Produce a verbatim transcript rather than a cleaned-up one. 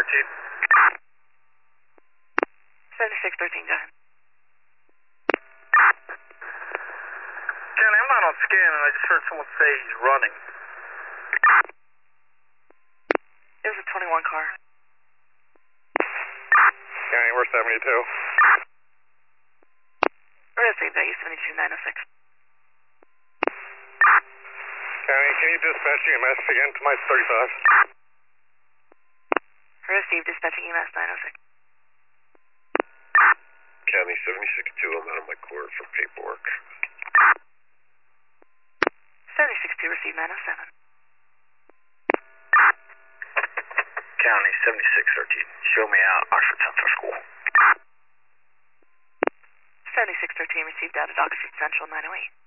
thirteen. seventy-six thirteen, go ahead. County, I'm not on scan, and I just heard someone say he's running. It was a twenty-one car. County, we're seventy-two. We're received at U seventy-two nine oh six. County, can you dispatch E M S again to my thirty-five? Received, dispatching E M S nine oh six. County seventy-six two, I'm out of my court for paperwork. seventy-six two, received nine oh seven. County seventy-six thirteen, show me out Oxford Central School. seventy-six thirteen, received out at Oxford Central nine oh eight.